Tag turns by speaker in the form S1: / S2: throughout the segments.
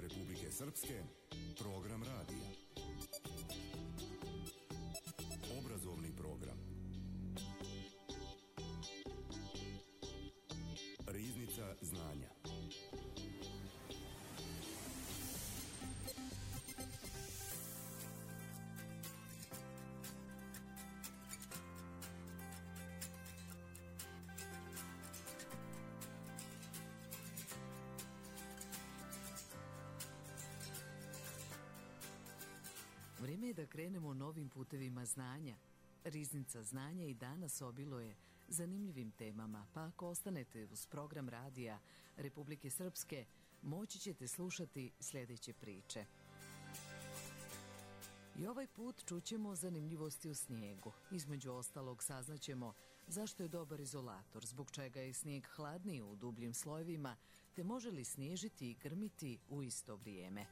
S1: Republike Srpske, program radija. Obrazovni program. Riznica znanja.
S2: Vrijeme je da krenemo novim putevima znanja. Riznica znanja i danas obiluje zanimljivim temama, pa ako ostanete uz program radija Republike Srpske, moći ćete slušati sljedeće priče. I ovaj put čućemo zanimljivosti u snijegu. Između ostalog saznaćemo zašto je dobar izolator, zbog čega je snijeg hladniji u dubljim slojevima, te može li snježiti i grmiti u isto vrijeme.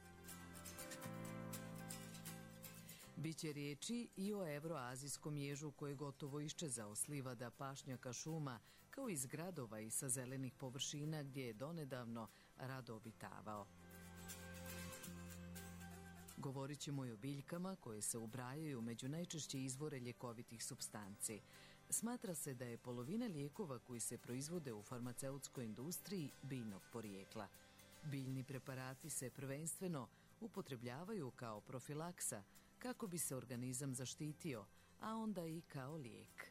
S2: Biće riječi i o evroazijskom ježu koji je gotovo iščezao s livada, pašnjaka, šuma, kao iz gradova i sa zelenih površina gdje je donedavno rado obitavao. Govorit ćemo i o biljkama koje se ubrajaju među najčešće izvore ljekovitih supstanci. Smatra se da je polovina lijekova koji se proizvode u farmaceutskoj industriji biljnog porijekla. Biljni preparati se prvenstveno upotrebljavaju kao profilaksa, kako bi se organizam zaštitio, a onda i kao lijek.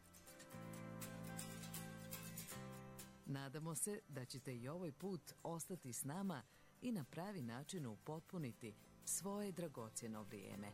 S2: Nadamo se da ćete i ovaj put ostati s nama i na pravi način upotpuniti svoje dragocjeno vrijeme.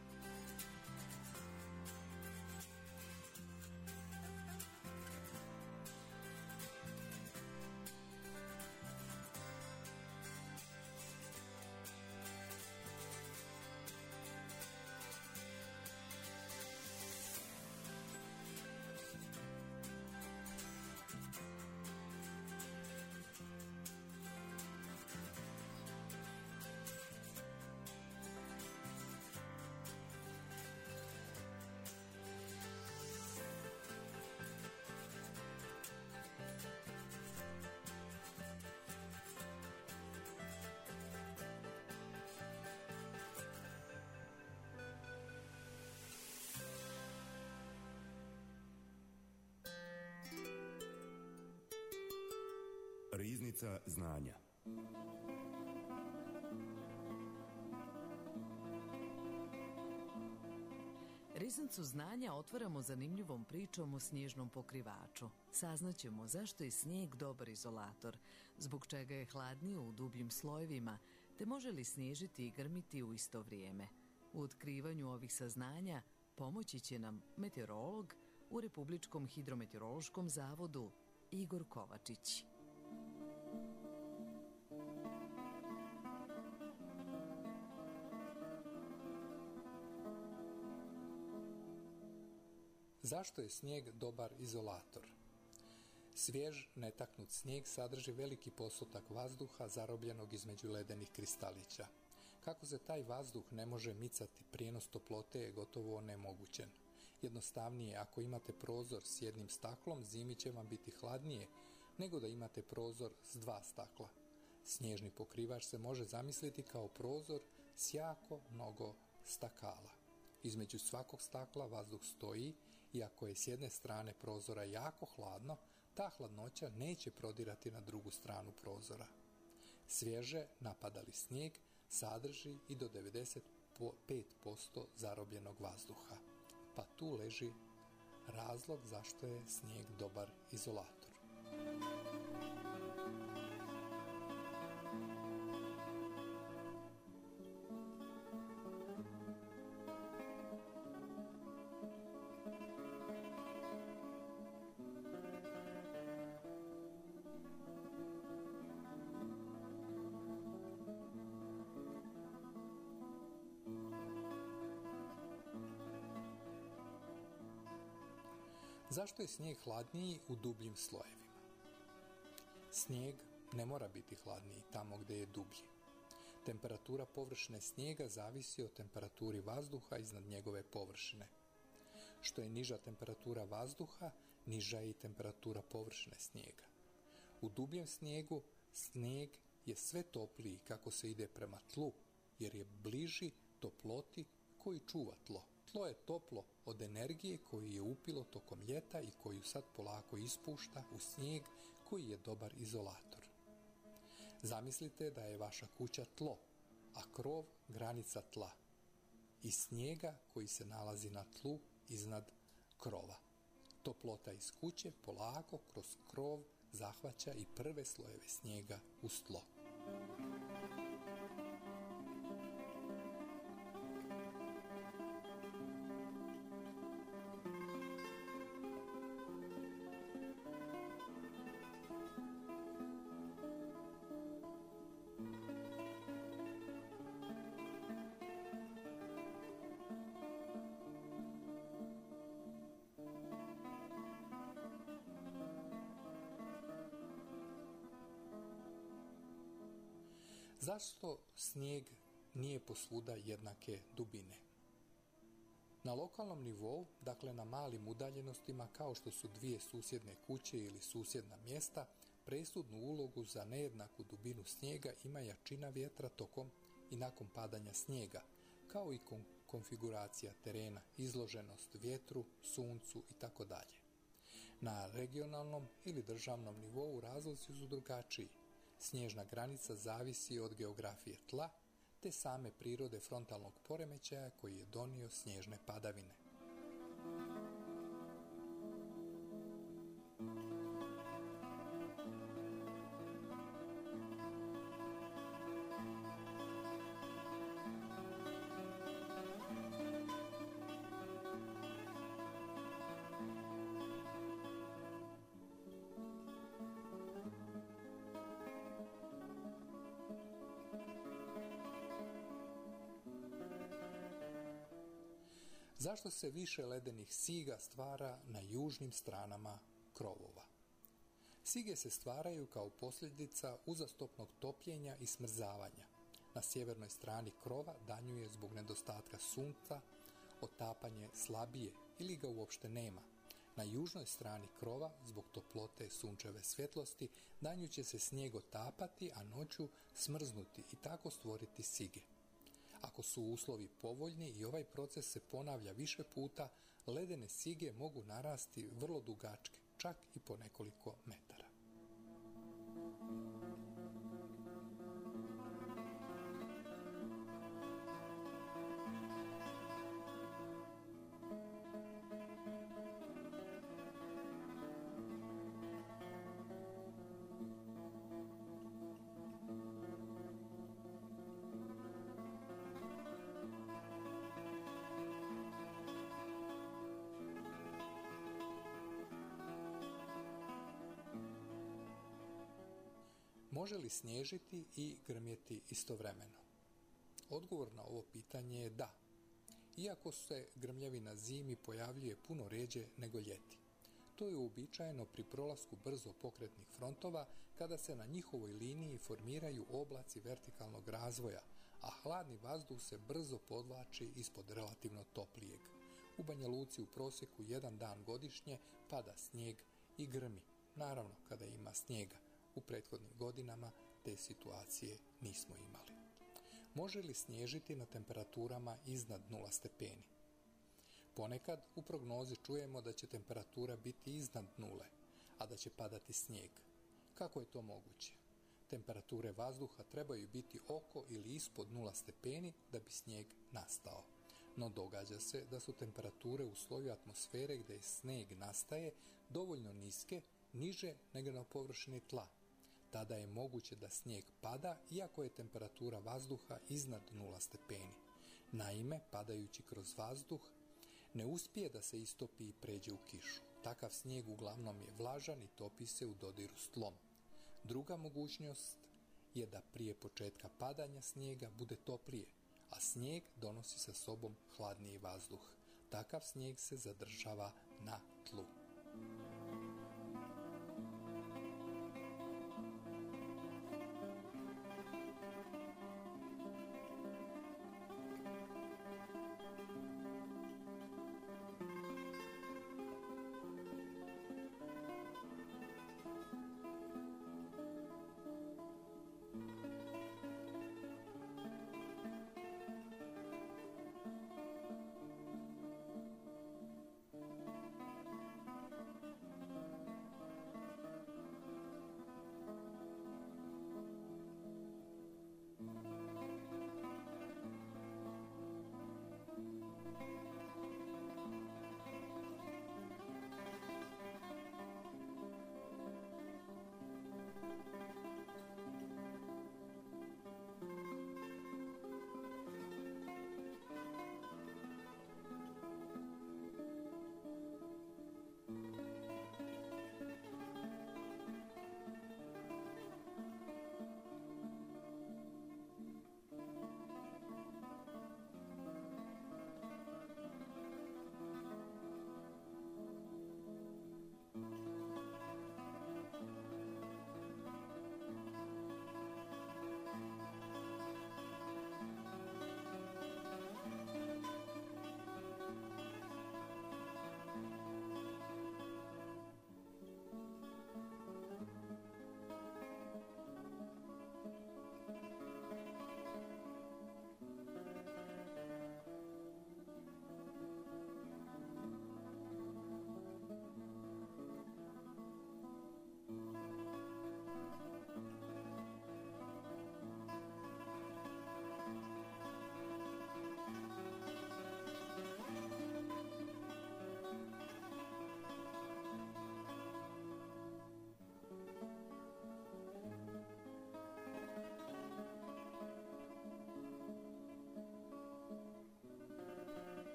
S1: Riznica znanja.
S2: Riznicu znanja otvaramo zanimljivom pričom o snježnom pokrivaču. Saznaćemo zašto je snijeg dobar izolator, zbog čega je hladniji u dubljim slojevima, te može li snježiti i grmiti u isto vrijeme. U otkrivanju ovih saznanja pomoći će nam meteorolog u Republičkom hidrometeorološkom zavodu Igor Kovačić.
S3: Zašto je snijeg dobar izolator? Svjež, netaknut snijeg sadrži veliki postotak vazduha zarobljenog između ledenih kristalića. Kako se taj vazduh ne može micati, prijenos toplote je gotovo onemogućen. Jednostavnije, ako imate prozor s jednim staklom, zimi će vam biti hladnije nego da imate prozor s dva stakla. Snježni pokrivač se može zamisliti kao prozor s jako mnogo stakala. Između svakog stakla vazduh stoji i ako je s jedne strane prozora jako hladno, ta hladnoća neće prodirati na drugu stranu prozora. Svježe napadali snijeg sadrži i do 95% zarobljenog vazduha, pa tu leži razlog zašto je snijeg dobar izolator. Zašto je snijeg hladniji u dubljim slojevima? Snijeg ne mora biti hladniji tamo gdje je dublji. Temperatura površine snijega zavisi od temperaturi vazduha iznad njegove površine. Što je niža temperatura vazduha, niža je i temperatura površine snijega. U dubljem snijegu snijeg je sve topliji kako se ide prema tlu, jer je bliži toploti koji čuva tlo. Tlo je toplo od energije koju je upilo tokom ljeta i koju sad polako ispušta u snijeg koji je dobar izolator. Zamislite da je vaša kuća tlo, a krov granica tla i snijega koji se nalazi na tlu iznad krova. Toplota iz kuće polako kroz krov zahvaća i prve slojeve snijega uz tlo. Zašto snijeg nije posvuda jednake dubine? Na lokalnom nivou, dakle na malim udaljenostima kao što su dvije susjedne kuće ili susjedna mjesta, presudnu ulogu za nejednaku dubinu snijega ima jačina vjetra tokom i nakon padanja snijega, kao i konfiguracija terena, izloženost vjetru, suncu itd. Na regionalnom ili državnom nivou razlozi su drugačiji. Snježna granica zavisi od geografije tla, te same prirode frontalnog poremećaja koji je donio snježne padavine. Zašto se više ledenih siga stvara na južnim stranama krovova? Sige se stvaraju kao posljedica uzastopnog topljenja i smrzavanja. Na sjevernoj strani krova danju je zbog nedostatka sunca otapanje slabije ili ga uopšte nema. Na južnoj strani krova, zbog toplote sunčeve svjetlosti, danju će se snijeg otapati, a noću smrznuti i tako stvoriti sige. Ako su uslovi povoljni i ovaj proces se ponavlja više puta, ledene sige mogu narasti vrlo dugačke, čak i po nekoliko metara. Može li snježiti i grmjeti istovremeno? Odgovor na ovo pitanje je da, iako se grmljavina zimi pojavljuje puno rjeđe nego ljeti. To je uobičajeno pri prolasku brzo pokretnih frontova kada se na njihovoj liniji formiraju oblaci vertikalnog razvoja, a hladni vazduh se brzo podvlači ispod relativno toplijeg. U Banja Luci u prosjeku jedan dan godišnje pada snijeg i grmi, naravno kada ima snijega. U prethodnim godinama te situacije nismo imali. Može li snježiti na temperaturama iznad 0 stepeni? Ponekad u prognozi čujemo da će temperatura biti iznad 0, a da će padati snijeg. Kako je to moguće? Temperature vazduha trebaju biti oko ili ispod 0 stepeni da bi snijeg nastao. No događa se da su temperature u sloju atmosfere gdje snijeg nastaje dovoljno niske, niže nego na površini tla. Tada je moguće da snijeg pada iako je temperatura vazduha iznad 0 stepeni. Naime, padajući kroz vazduh, ne uspije da se istopi i pređe u kišu. Takav snijeg uglavnom je vlažan i topi se u dodiru s tlom. Druga mogućnost je da prije početka padanja snijega bude toplije, a snijeg donosi sa sobom hladniji vazduh. Takav snijeg se zadržava na tlu.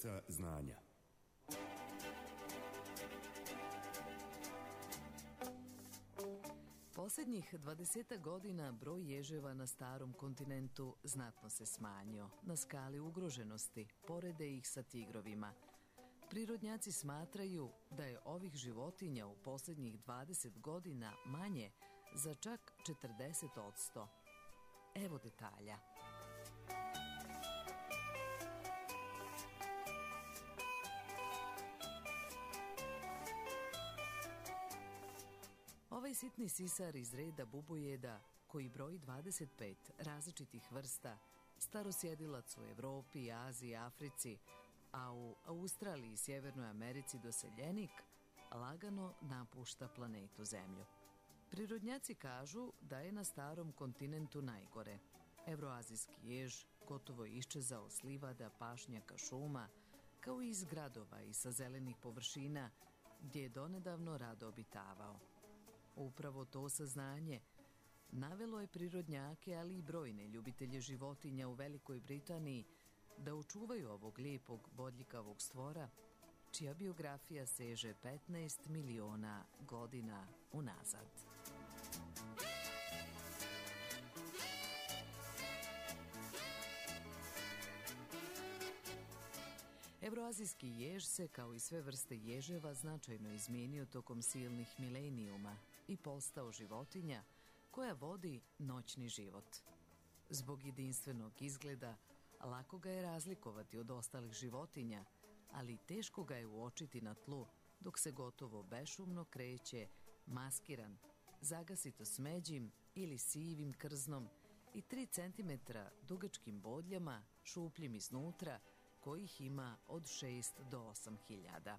S1: Riznica znanja.
S2: Posljednjih 20 godina broj ježeva na starom kontinentu znatno se smanjio. Na skali ugroženosti porede ih sa tigrovima. Prirodnjaci smatraju da je ovih životinja u posljednjih 20 godina manje za čak 40%. Evo detalja. Ovaj sitni sisar iz reda bubujeda, koji broji 25 različitih vrsta, starosjedilac u Evropi, Aziji, Africi, a u Australiji i Sjevernoj Americi doseljenik, lagano napušta planetu Zemlju. Prirodnjaci kažu da je na starom kontinentu najgore. Evroazijski jež gotovo je iščezao s livada, pašnjaka, šuma, kao i iz gradova i sa zelenih površina, gdje je donedavno rado obitavao. Upravo to saznanje navelo je prirodnjake, ali i brojne ljubitelje životinja u Velikoj Britaniji da očuvaju ovog lijepog bodljikavog stvora, čija biografija seže 15 miliona godina unazad. Evroazijski jež se, kao i sve vrste ježeva, značajno izmijenio tokom silnih milenijuma i postao životinja koja vodi noćni život. Zbog jedinstvenog izgleda, lako ga je razlikovati od ostalih životinja, ali teško ga je uočiti na tlu dok se gotovo bešumno kreće, maskiran, zagasito smeđim ili sivim krznom i 3 cm dugačkim bodljama, šupljim iznutra, kojih ima od 6 do 8 hiljada.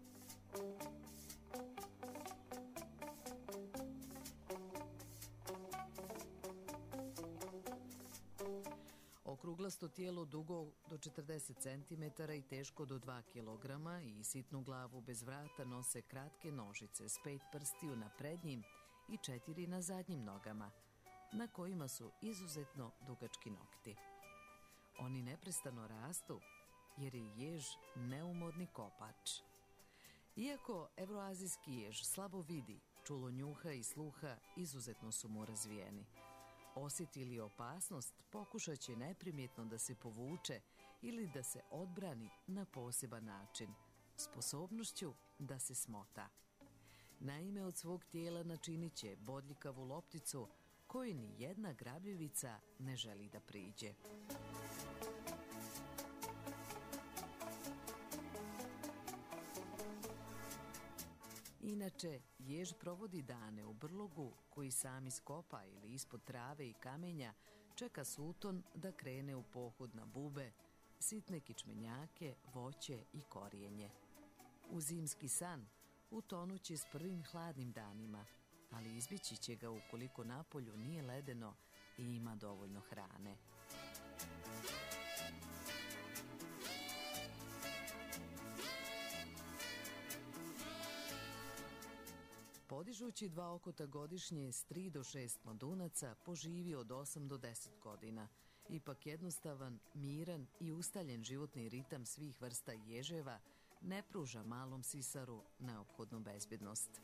S2: Okruglasto tijelo dugo do 40 cm i teško do 2 kg i sitnu glavu bez vrata nose kratke nožice s 5 prstiju na prednjim i 4 na zadnjim nogama, na kojima su izuzetno dugački nokti. Oni neprestano rastu, jer je jež neumorni kopač. Iako evroazijski jež slabo vidi, čulo njuha i sluha izuzetno su mu razvijeni. Osjeti li opasnost, pokušat će neprimjetno da se povuče ili da se odbrani na poseban način, sposobnošću da se smota. Naime, od svog tijela načinit će bodljikavu lopticu koju ni jedna grabljivica ne želi da priđe. Inače, jež provodi dane u brlogu koji sam iskopa ili ispod trave i kamenja čeka suton da krene u pohod na bube, sitne kičmenjake, voće i korijenje. U zimski san utonuće s prvim hladnim danima, ali izbjeći će ga ukoliko napolju nije ledeno i ima dovoljno hrane. Podižući 2 okota godišnje s 3 do 6 mladunaca, poživi od 8 do 10 godina. Ipak jednostavan, miran i ustaljen životni ritam svih vrsta ježeva ne pruža malom sisaru neophodnu bezbjednost.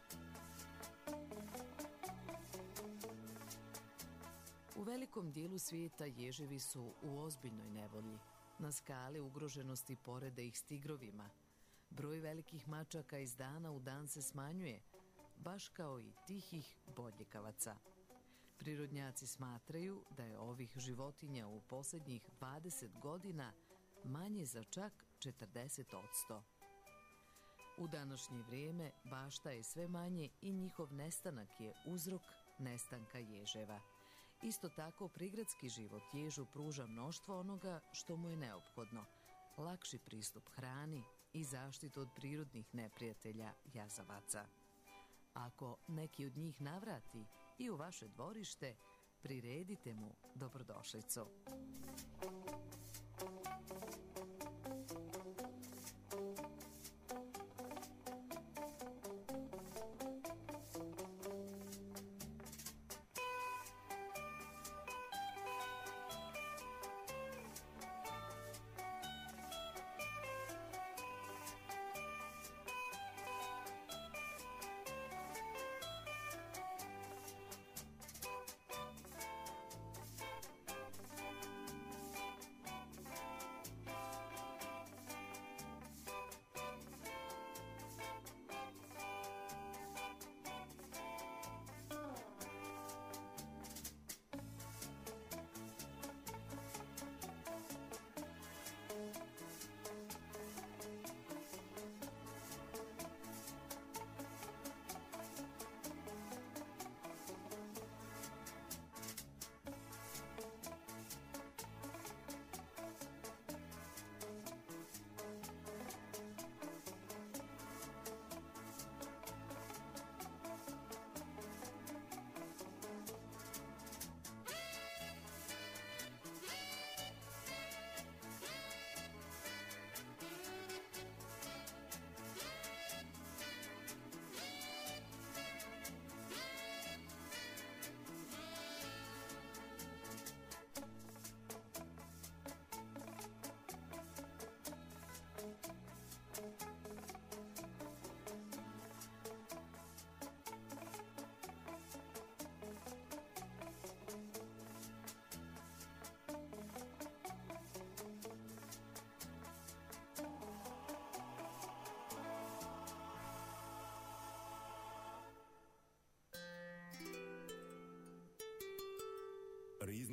S2: U velikom dijelu svijeta ježevi su u ozbiljnoj nevolji. Na skali ugroženosti porede ih s tigrovima. Broj velikih mačaka iz dana u dan se smanjuje, baš kao i tihih bodljikavaca. Prirodnjaci smatraju da je ovih životinja u posljednjih 20 godina manje za čak 40%. U današnje vrijeme bašta je sve manje i njihov nestanak je uzrok nestanka ježeva. Isto tako, prigradski život ježu pruža mnoštvo onoga što mu je neophodno, lakši pristup hrani i zaštitu od prirodnih neprijatelja jazavaca. Ako neki od njih navrati i u vaše dvorište, priredite mu dobrodošlicu.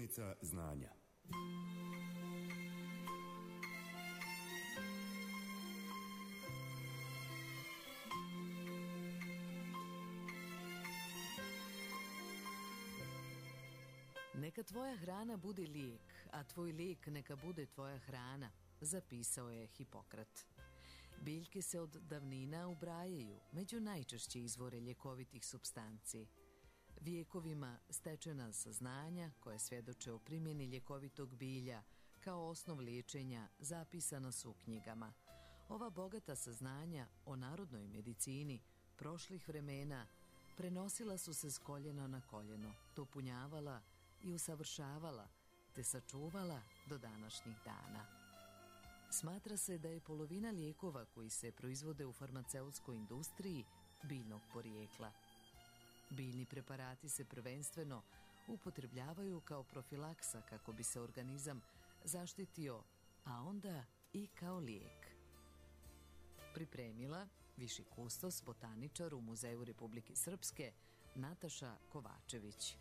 S1: Riznica znanja.
S2: Neka tvoja hrana bude lijek, a tvoj lijek neka bude tvoja hrana, zapisao je Hipokrat. Biljke se od davnina ubrajaju među najčešće izvore ljekovitih supstanci. Vijekovima stečena saznanja koje svjedoče o primjeni ljekovitog bilja kao osnov liječenja zapisana su u knjigama. Ova bogata saznanja o narodnoj medicini prošlih vremena prenosila su se s koljena na koljeno, dopunjavala i usavršavala, te sačuvala do današnjih dana. Smatra se da je polovina lijekova koji se proizvode u farmaceutskoj industriji biljnog porijekla. Biljni preparati se prvenstveno upotrebljavaju kao profilaksa kako bi se organizam zaštitio, a onda i kao lijek. Pripremila viši kustos, botaničar u Muzeju Republike Srpske, Nataša Kovačević.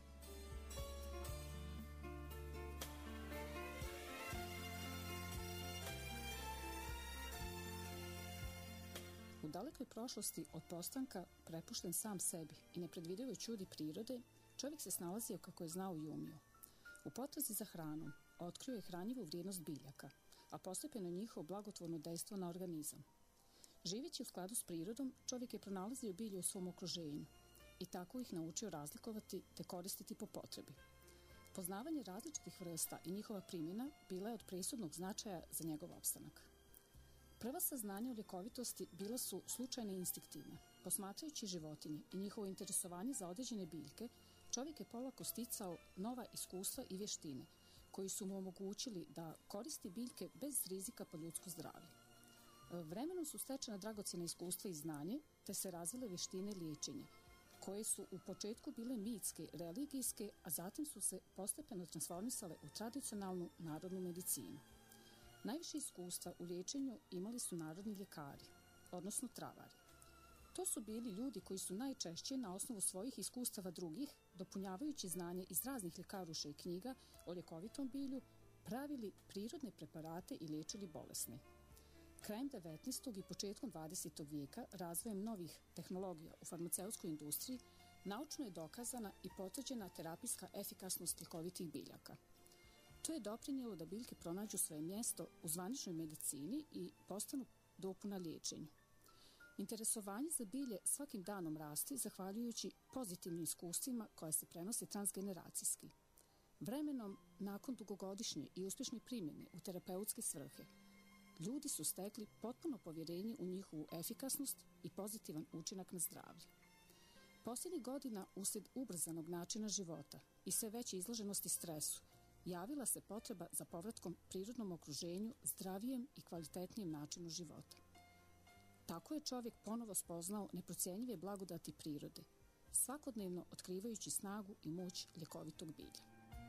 S4: U dalekoj prošlosti od postanka, prepušten sam sebi i nepredvidivoj čudi prirode, čovjek se snalazio kako je znao i umio. U potrazi za hranom otkrio je hranjivu vrijednost biljaka, a postepeno njihovo blagotvorno dejstvo na organizam. Živeći u skladu s prirodom, čovjek je pronalazio bilje u svom okruženju i tako ih naučio razlikovati te koristiti po potrebi. Poznavanje različitih vrsta i njihova primjena bila je od presudnog značaja za njegov opstanak. Prva saznanja o ljekovitosti bila su slučajne i instinktivne. Posmatrajući životinje i njihovo interesovanje za određene biljke, čovjek je polako sticao nova iskustva i vještine, koji su mu omogućili da koristi biljke bez rizika po ljudsko zdravlje. Vremenom su stečena dragocjena iskustva i znanje, te se razvile vještine liječenja, koje su u početku bile mitske, religijske, a zatim su se postepeno transformisale u tradicionalnu narodnu medicinu. Najviše iskustva u liječenju imali su narodni ljekari, odnosno travari. To su bili ljudi koji su najčešće na osnovu svojih iskustava drugih, dopunjavajući znanje iz raznih ljekaruša i knjiga o ljekovitom bilju, pravili prirodne preparate i liječili bolesne. Krajem 19. i početkom 20. vijeka razvojem novih tehnologija u farmaceutskoj industriji naučno je dokazana i potvrđena terapijska efikasnost ljekovitih biljaka. To je doprinijelo da biljke pronađu svoje mjesto u zvaničnoj medicini i postanu dopuna liječenju. Interesovanje za bilje svakim danom rasti zahvaljujući pozitivnim iskustvima koje se prenose transgeneracijski. Vremenom, nakon dugogodišnje i uspješne primjene u terapeutske svrhe, ljudi su stekli potpuno povjerenje u njihovu efikasnost i pozitivan učinak na zdravlje. Posljednjih godina, uslijed ubrzanog načina života i sve veće izloženosti stresu, javila se potreba za povratkom prirodnom okruženju, zdravijem i kvalitetnijem načinu života. Tako je čovjek ponovo spoznao neprocjenjive blagodati prirode, svakodnevno otkrivajući snagu i moć ljekovitog bilja.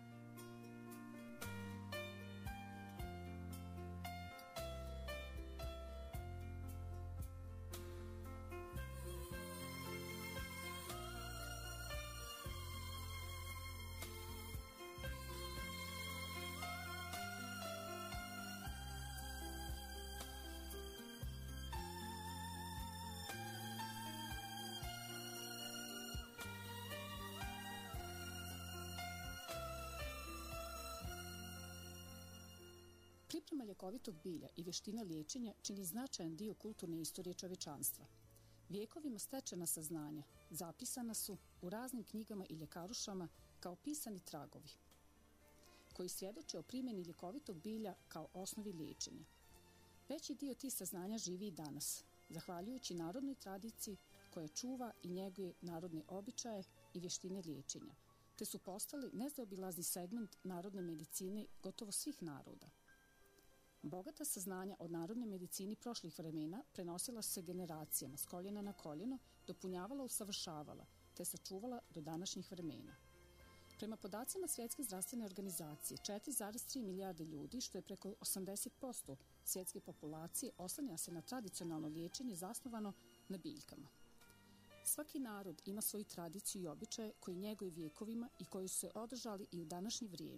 S4: Priprema ljekovitog bilja i vještina liječenja čini značajan dio kulturne istorije čovječanstva. Vijekovima stečena saznanja zapisana su u raznim knjigama i ljekarušama kao pisani tragovi, koji svjedoče o primjeni ljekovitog bilja kao osnovi liječenja. Veći dio tih saznanja živi i danas, zahvaljujući narodnoj tradiciji koja čuva i njeguje narodne običaje i vještine liječenja, te su postali nezaobilazni segment narodne medicine gotovo svih naroda. Bogata saznanja o narodnoj medicini prošlih vremena prenosila se generacijama s koljena na koljeno, dopunjavala, usavršavala, te sačuvala do današnjih vremena. Prema podacima Svjetske zdravstvene organizacije, 4,3 milijarde ljudi, što je preko 80% svjetske populacije, oslanja se na tradicionalno liječenje zasnovano na biljkama. Svaki narod ima svoju tradiciju i običaje koji njeguju vijekovima i koji su se održali i u današnje vrijeme,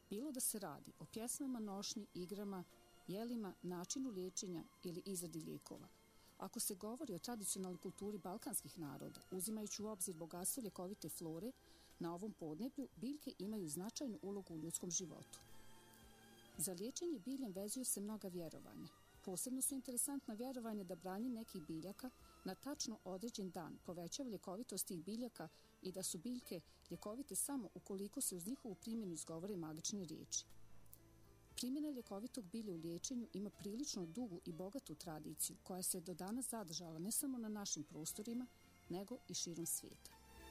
S4: bilo da se radi o pjesmama, nošnji, igrama, jelima, načinu liječenja ili izradi lijekova. Ako se govori o tradicionalnoj kulturi balkanskih naroda, uzimajući u obzir bogatstvo ljekovite flore, na ovom podneblju biljke imaju značajnu ulogu u ljudskom životu. Za liječenje biljem vezuju se mnoga vjerovanja. Posebno su interesantna vjerovanja da branje nekih biljaka na tačno određen dan povećava ljekovitost tih biljaka i da su biljke ljekovite samo ukoliko se uz njihovu primjenu izgovore magične riječi. Primjena ljekovitog bilja u liječenju ima prilično dugu i bogatu tradiciju koja se do danas zadržala ne samo na našim prostorima, nego i širom svijeta.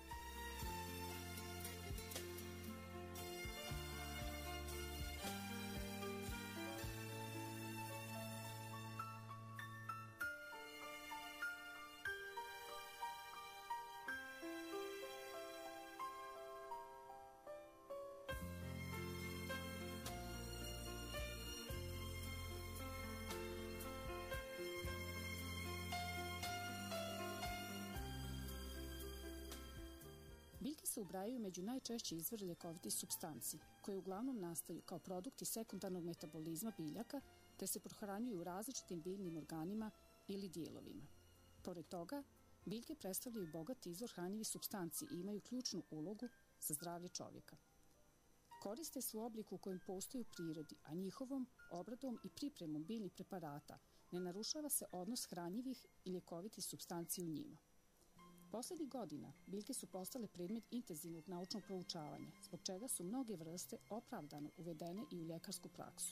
S4: Biljke se ubrajaju među najčešće izvore ljekovitih supstanci, koje uglavnom nastaju kao produkti sekundarnog metabolizma biljaka, te se prohranjuju različitim biljnim organima ili dijelovima. Pored toga, biljke predstavljaju bogat izvor hranjivih supstanci i imaju ključnu ulogu za zdravlje čovjeka. Koriste se u obliku u kojem postoji u prirodi, a njihovom obradom i pripremom biljnih preparata ne narušava se odnos hranjivih i ljekovitih supstanci u njima. Poslednjih godina biljke su postale predmet intenzivnog naučnog proučavanja, zbog čega su mnoge vrste opravdano uvedene i u ljekarsku praksu.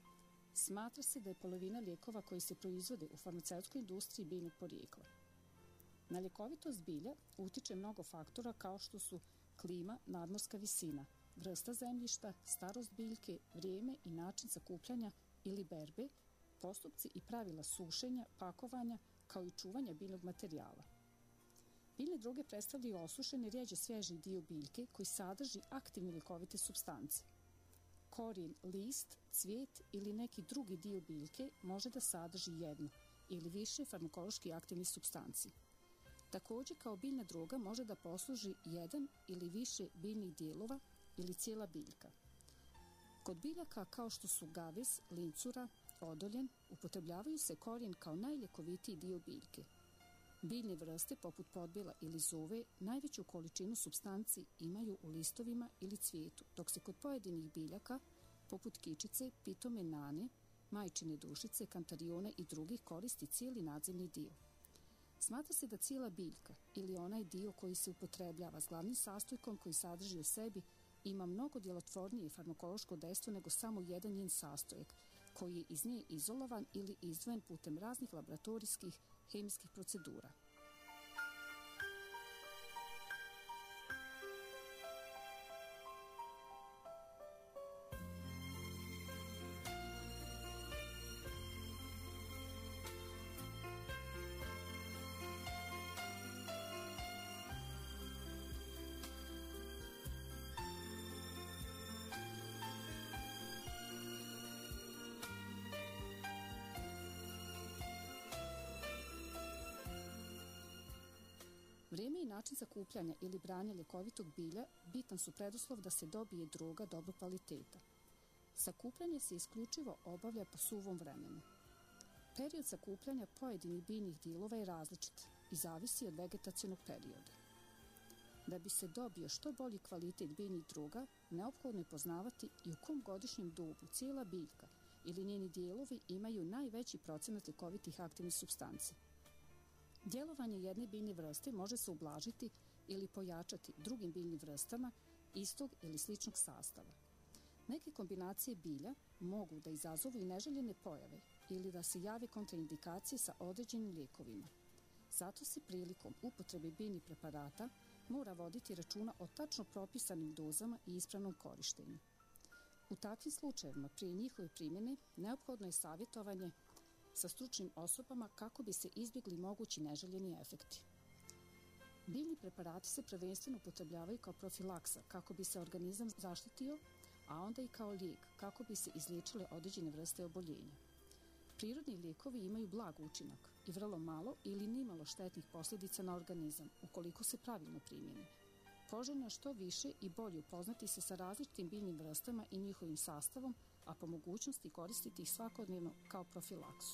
S4: Smatra se da je polovina lijekova koji se proizvode u farmaceutskoj industriji biljnog porijekla. Na ljekovitost bilja utiče mnogo faktora kao što su klima, nadmorska visina, vrsta zemljišta, starost biljke, vrijeme i način sakupljanja ili berbe, postupci i pravila sušenja, pakovanja, kao i čuvanja biljnog materijala. Biljne droge predstavljaju osušeni, rjeđe svježi dio biljke koji sadrži aktivne ljekovite supstance. Korijen, list, cvijet ili neki drugi dio biljke može da sadrži jednu ili više farmakološki aktivnih supstanci. Također, kao biljna droga može da posluži jedan ili više biljnih dijelova ili cijela biljka. Kod biljaka kao što su gaves, lincura, odoljen, upotrebljavaju se korijen kao najljekovitiji dio biljke. Biljne vrste, poput podbila ili zuve, najveću količinu supstanci imaju u listovima ili cvijetu, dok se kod pojedinih biljaka, poput kičice, pitome nane, majčine dušice, kantarione i drugih, koristi cijeli nadzemni dio. Smatra se da cijela biljka ili onaj dio koji se upotrebljava s glavnim sastojkom koji sadrži u sebi ima mnogo djelotvornije farmakološko dejstvo nego samo jedan njen sastojak, koji je iz nje izolovan ili izdvojen putem raznih laboratorijskih hemijskih procedura. Vrijeme i način sakupljanja ili branja ljekovitog bilja bitan su preduslov da se dobije droga dobrog kvaliteta. Sakupljanje se isključivo obavlja po suvom vremenu. Period sakupljanja pojedinih biljnih dijelova je različit i zavisi od vegetacionog perioda. Da bi se dobio što bolji kvalitet biljnih droga, neophodno je poznavati i u kom godišnjem dobu cijela biljka ili njeni dijelovi imaju najveći procenat ljekovitih aktivnih supstanci. Djelovanje jedne biljne vrste može se ublažiti ili pojačati drugim biljnim vrstama istog ili sličnog sastava. Neke kombinacije bilja mogu da izazovu i neželjene pojave ili da se jave kontraindikacije sa određenim lijekovima. Zato se prilikom upotrebe biljnih preparata mora voditi računa o tačno propisanim dozama i ispravnom korištenju. U takvim slučajevima prije njihove primjene neophodno je savjetovanje sa stručnim osobama kako bi se izbjegli mogući neželjeni efekti. Biljni preparati se prvenstveno upotrebljavaju kao profilaksa kako bi se organizam zaštitio, a onda i kao lijek kako bi se izliječile određene vrste oboljenja. Prirodni lijekovi imaju blag učinak i vrlo malo ili nimalo štetnih posljedica na organizam ukoliko se pravilno primjene. Poželjno je što više i bolje upoznati se sa različitim biljnim vrstama i njihovim sastavom, a po mogućnosti koristiti ih svakodnevno kao profilaksu.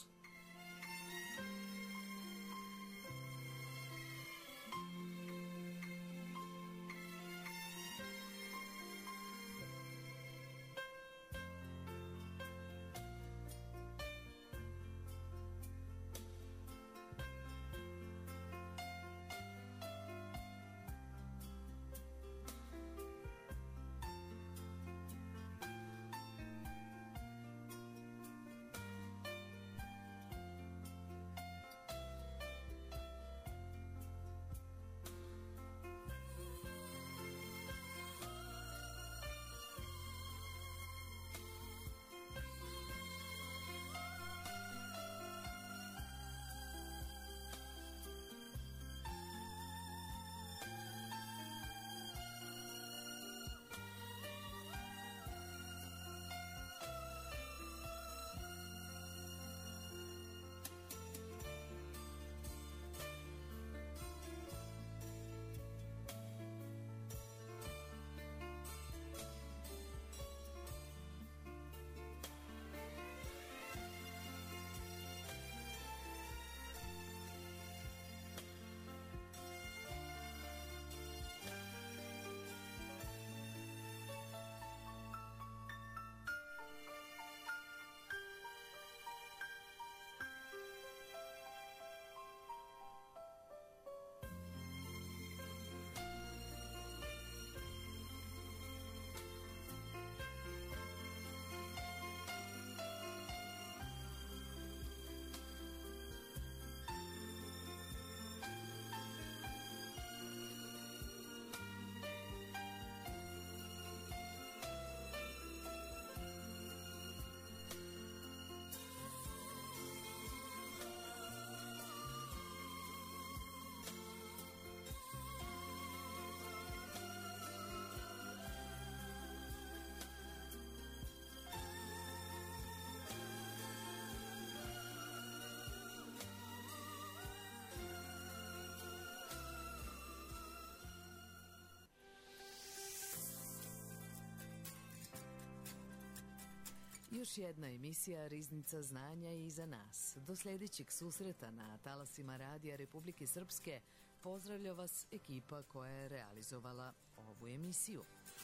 S2: Još jedna emisija Riznica znanja je iza nas. Do sljedećeg susreta na talasima Radija Republike Srpske pozdravlja vas ekipa koja je realizovala ovu emisiju.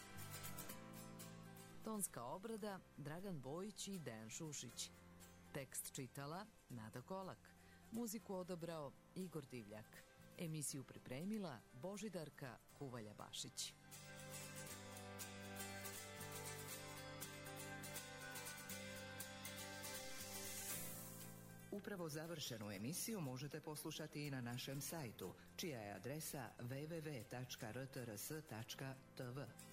S2: Tonska obrada Dragan Bojić i Dejan Šušić. Tekst čitala Nada Kolak. Muziku odabrao Igor Divljak. Emisiju pripremila Božidarka Kuvalja-Bašić.
S5: Upravo završenu emisiju možete poslušati i na našem sajtu, čija je adresa www.rtrs.tv.